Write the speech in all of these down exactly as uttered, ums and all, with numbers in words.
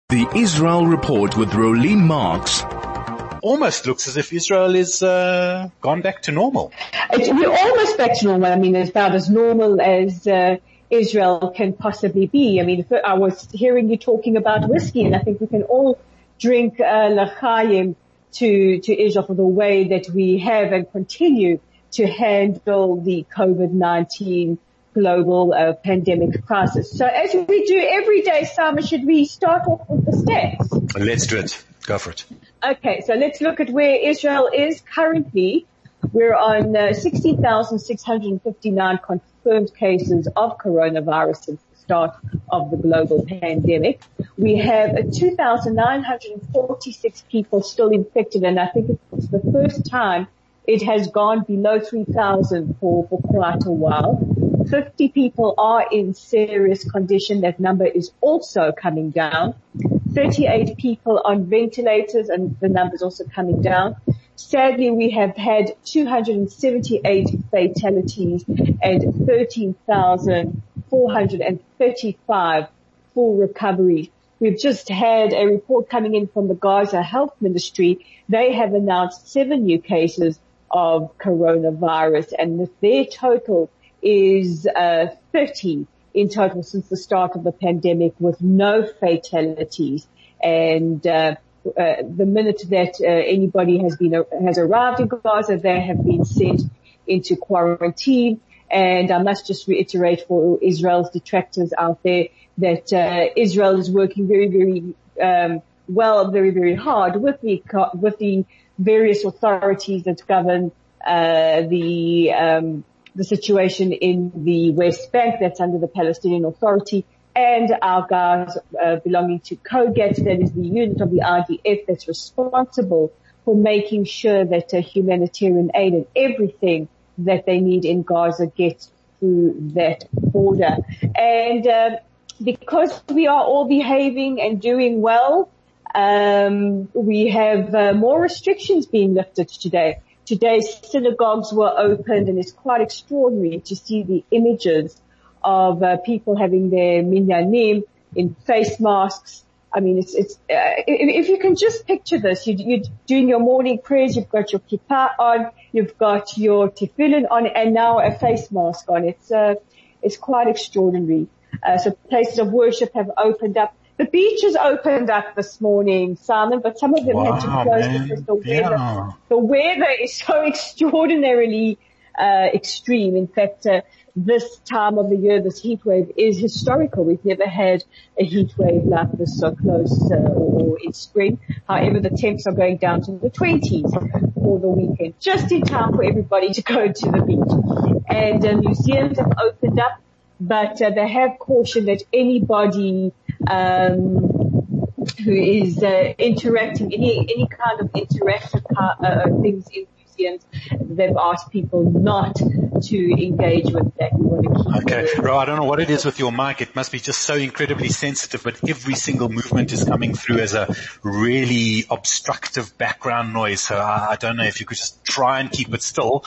The Israel Report with Rolene Marks. Almost looks as if Israel is uh, gone back to normal. It's, we're almost back to normal. I mean, it's about as normal as uh, Israel can possibly be. I mean, I was hearing you talking about whiskey, and I think we can all drink uh, l'chaim to to Israel for the way that we have and continue to handle the COVID nineteen global uh, pandemic crisis. So as we do every day, Simon, should we start off with the stats? Let's do it. Go for it. Okay, so let's look at where Israel is currently. We're on uh, sixteen thousand six hundred fifty-nine confirmed cases of coronavirus since the start of the global pandemic. We have uh, two thousand nine hundred forty-six people still infected, and I think it's the first time it has gone below three thousand for, for quite a while. fifty people are in serious condition. That number is also coming down. thirty-eight people on ventilators, and the number is also coming down. Sadly, we have had two hundred seventy-eight fatalities and thirteen thousand four hundred thirty-five full recoveries. We've just had a report coming in from the Gaza Health Ministry. They have announced seven new cases of coronavirus, and their total is uh thirty in total since the start of the pandemic, with no fatalities. And uh, uh the minute that uh, anybody has been uh, has arrived in Gaza, they have been sent into quarantine. And I must just reiterate for Israel's detractors out there that uh, Israel is working very, very um well, very, very hard with the with the various authorities that govern uh the um the situation in the West Bank that's under the Palestinian Authority, and our guys uh, belonging to COGAT, that is the unit of the I D F that's responsible for making sure that uh, humanitarian aid and everything that they need in Gaza gets through that border. And uh, because we are all behaving and doing well, um, we have uh, more restrictions being lifted today. Today, synagogues were opened, and it's quite extraordinary to see the images of uh, people having their minyanim in face masks. I mean, it's, it's, uh, if, if you can just picture this, you, you're doing your morning prayers, you've got your kippah on, you've got your tefillin on, and now a face mask on. It's, uh, it's quite extraordinary. Uh, so places of worship have opened up. The beaches opened up this morning, Simon, but some of them wow, had to close man. because the weather, yeah. the weather is so extraordinarily uh, extreme. In fact, uh, this time of the year, this heat wave is historical. We've never had a heat wave like this so close uh, or in spring. However, the temps are going down to the twenties for the weekend, just in time for everybody to go to the beach. And uh, museums have opened up, but uh, they have cautioned that anybody um who is uh, interacting, any any kind of interactive uh, things in museums, they've asked people not to engage with that. We want to keep okay, Ro, I don't know what it is with your mic. It must be just so incredibly sensitive, but every single movement is coming through as a really obstructive background noise. So I, I don't know if you could just try and keep it still.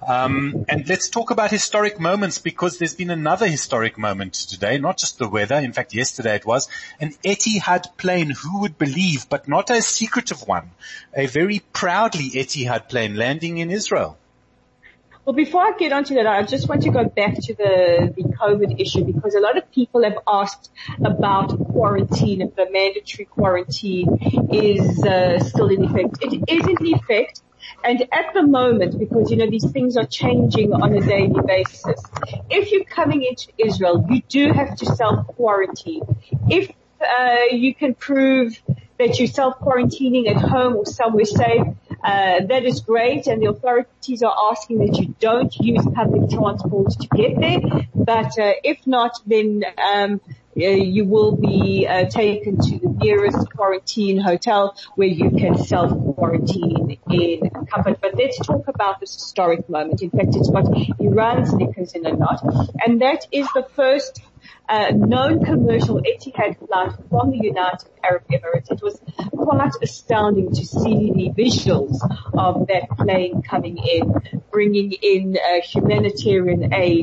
Um, and let's talk about historic moments, because there's been another historic moment today, not just the weather. In fact, yesterday it was an Etihad plane. Who would believe, but not a secretive one. A very proudly Etihad plane landing in Israel. Well, before I get onto that, I just want to go back to the, the COVID issue, because a lot of people have asked about quarantine, if the mandatory quarantine is uh, still in effect. It is in effect. And at the moment, because, you know, these things are changing on a daily basis, if you're coming into Israel, you do have to self-quarantine. If uh, you can prove that you're self-quarantining at home or somewhere safe, uh, that is great, and the authorities are asking that you don't use public transport to get there. But uh, if not, then um, uh, you will be uh, taken to the nearest quarantine hotel where you can self-quarantine in comfort. But let's talk about this historic moment. In fact, it's what Iran's knickers in a knot, and that is the first Uh, known commercial Etihad flight from the United Arab Emirates. It was quite astounding to see the visuals of that plane coming in, bringing in uh, humanitarian aid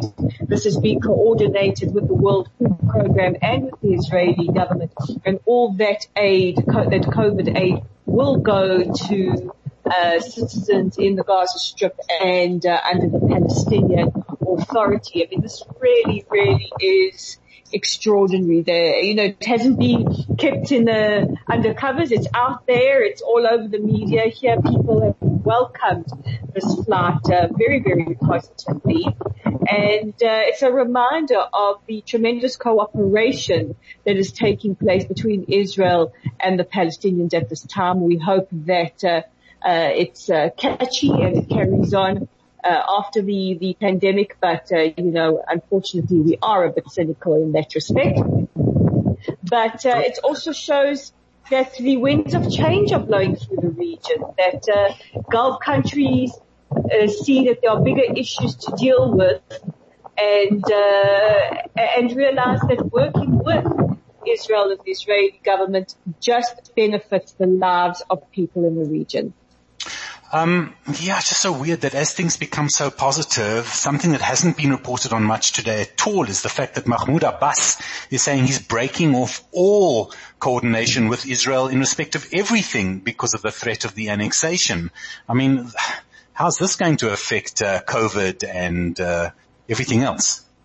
This has been coordinated with the World Food Program and with the Israeli government, and all that aid, that COVID aid, will go to uh, citizens in the Gaza Strip and uh, under the Palestinian Authority. I mean, this really, really is extraordinary. There, you know, it hasn't been kept in the undercovers. It's out there. It's all over the media. Here, people have welcomed this flight uh, very, very positively, and uh, it's a reminder of the tremendous cooperation that is taking place between Israel and the Palestinians at this time. We hope that uh, uh, it's uh, catchy and it carries on Uh, after the, the pandemic, but, uh, you know, unfortunately we are a bit cynical in that respect. But, uh, it also shows that the winds of change are blowing through the region, that, uh, Gulf countries, uh, see that there are bigger issues to deal with and, uh, and realize that working with Israel and the Israeli government just benefits the lives of people in the region. Um, yeah, it's just so weird that as things become so positive, something that hasn't been reported on much today at all is the fact that Mahmoud Abbas is saying he's breaking off all coordination with Israel in respect of everything because of the threat of the annexation. I mean, how's this going to affect uh, COVID and uh, everything else?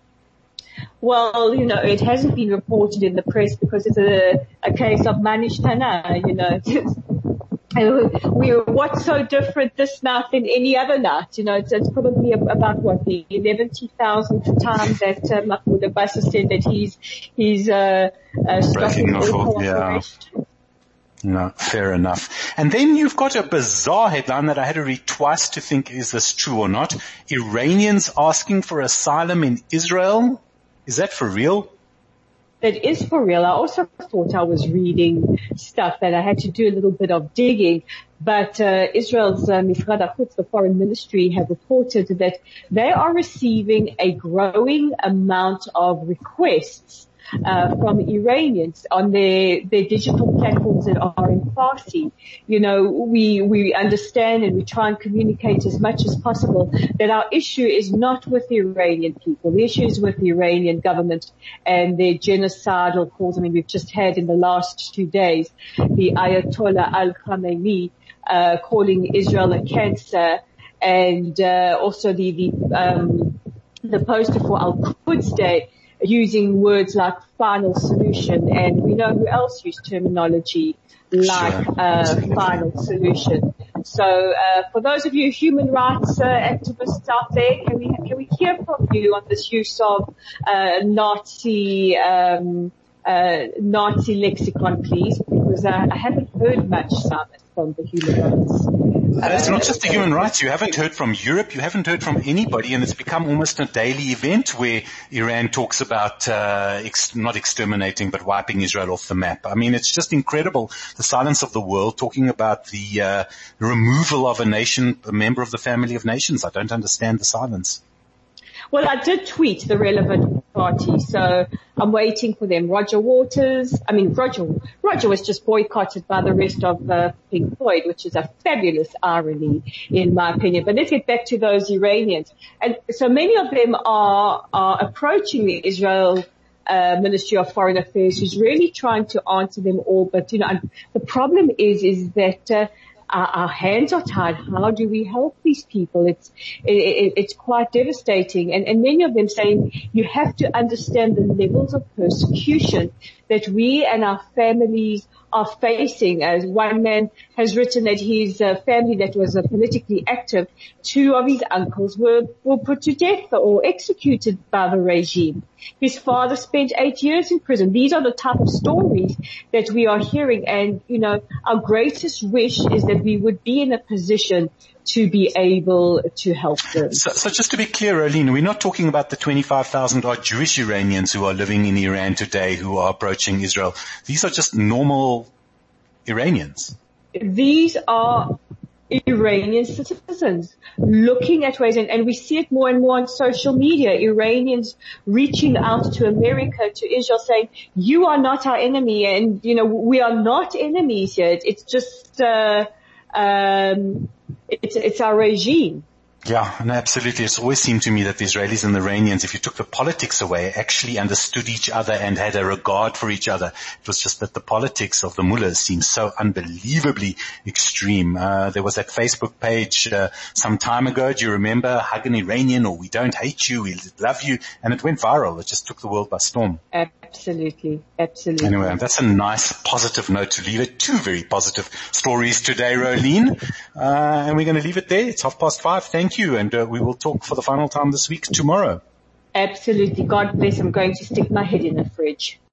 Well, you know, it hasn't been reported in the press because it's a, a case of Manish Tana, you know. We what's so different this night than any other night? You know, it's, it's probably about what the eleventy thousandth time that uh, Mahmoud Abbas has said that he's he's uh, uh, stopping all cooperation. Yeah. No, fair enough. And then you've got a bizarre headline that I had to read twice to think is this true or not. Iranians asking for asylum in Israel. Is that for real? That is for real. I also thought I was reading stuff that I had to do a little bit of digging, but uh, Israel's uh, Mishrad HaChutz, the foreign ministry, have reported that they are receiving a growing amount of requests uh, from Iranians on their their digital platforms that are in Farsi. You know, we we understand and we try and communicate as much as possible that our issue is not with the Iranian people. The issue is with the Iranian government and their genocidal calls. I mean, we've just had in the last two days the Ayatollah Al-Khamenei uh, calling Israel a cancer, and uh, also the the um, the poster for Al-Quds Day using words like final solution, and we know who else used terminology like sure. uh, final solution. So uh, for those of you human rights uh, activists out there, can we can we hear from you on this use of uh, Nazi um, uh, Nazi lexicon, please? Because uh, I haven't heard much, Simon, from the human rights. Uh, it's not just the human rights. You haven't heard from Europe. You haven't heard from anybody, and it's become almost a daily event where Iran talks about uh, ex- not exterminating but wiping Israel off the map. I mean, it's just incredible, the silence of the world talking about the uh, removal of a nation, a member of the family of nations. I don't understand the silence. Well, I did tweet the relevant party, so I'm waiting for them. Roger Waters, I mean, Roger, Roger was just boycotted by the rest of uh, Pink Floyd, which is a fabulous irony, in my opinion. But let's get back to those Iranians. And so many of them are, are approaching the Israel uh, Ministry of Foreign Affairs, who's really trying to answer them all. But, you know, the problem is, is that, uh, Our, our hands are tied. How do we help these people? It's it, it's quite devastating, and, and many of them saying you have to understand the levels of persecution that we and our families are facing. As one man has written that his uh, family that was uh, politically active, two of his uncles were were put to death or executed by the regime. His father spent eight years in prison. These are the type of stories that we are hearing, and you know, our greatest wish is that we would be in a position to be able to help them. So, so just to be clear, Olene, we're not talking about the twenty-five thousand odd Jewish Iranians who are living in Iran today who are approaching Israel. These are just normal Iranians. These are Iranian citizens looking at ways, and, and we see it more and more on social media, Iranians reaching out to America, to Israel, saying, you are not our enemy, and, you know, we are not enemies here. It's just, uh, um, it's, it's our regime. Yeah, no, absolutely. It's always seemed to me that the Israelis and the Iranians, if you took the politics away, actually understood each other and had a regard for each other. It was just that the politics of the mullahs seemed so unbelievably extreme. Uh, there was that Facebook page uh, some time ago. Do you remember? Hug an Iranian, or we don't hate you, we love you. And it went viral. It just took the world by storm. Absolutely. Absolutely. Anyway, that's a nice positive note to leave it. Two very positive stories today, Rolene. Uh, and we're going to leave it there. It's half past five. Thank you. And uh, we will talk for the final time this week tomorrow. Absolutely. God bless. I'm going to stick my head in the fridge.